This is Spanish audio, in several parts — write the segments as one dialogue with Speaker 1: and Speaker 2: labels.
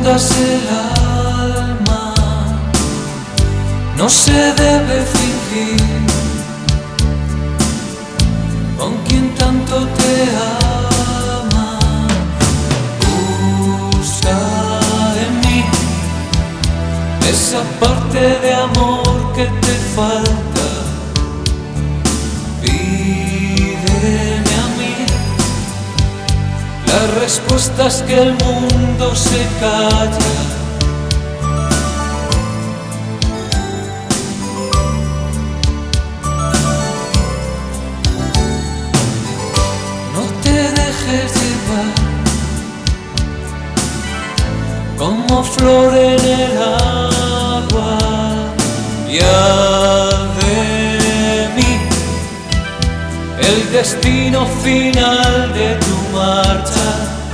Speaker 1: escondas el alma, no se debe fingir. Con quien tanto te ama, busca en mí esa parte de amor que te falta. Pídeme a mí las respuestas que el mundo se calla. No te dejes llevar como flor en el agua. Ya de mí el destino final de tu marcha.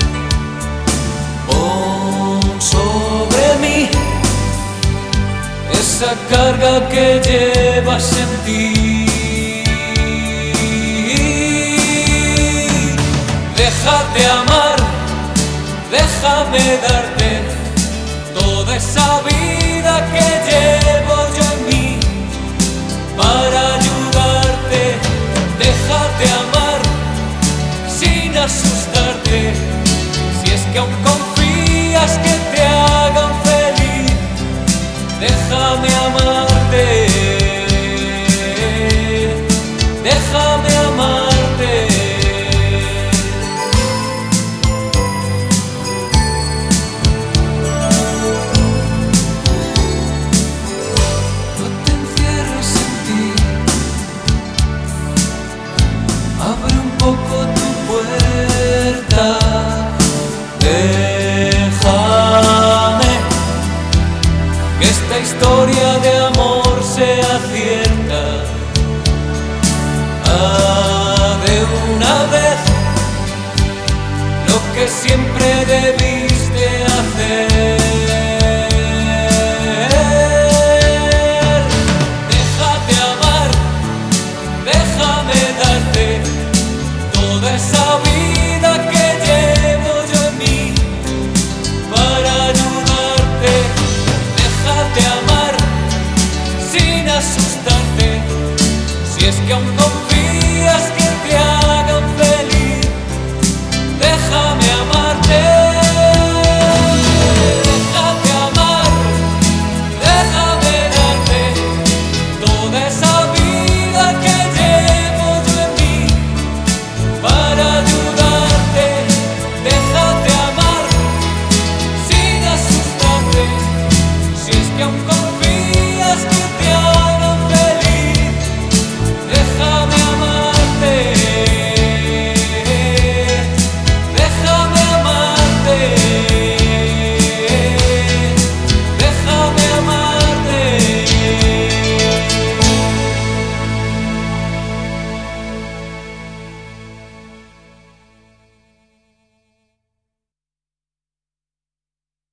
Speaker 1: Pon sobre mí esa carga que llevas en ti. Déjate amar, déjame darte toda esa vida que llevo yo en mí para ayudarte. Déjate amar sin asustarte, si es que aún confías que te hagan feliz. Déjame amarte, déjame amarte. No te encierres en ti, abre un poco tu puerta. Déjame que esta historia de amor sea cierta. De una vez lo que siempre debí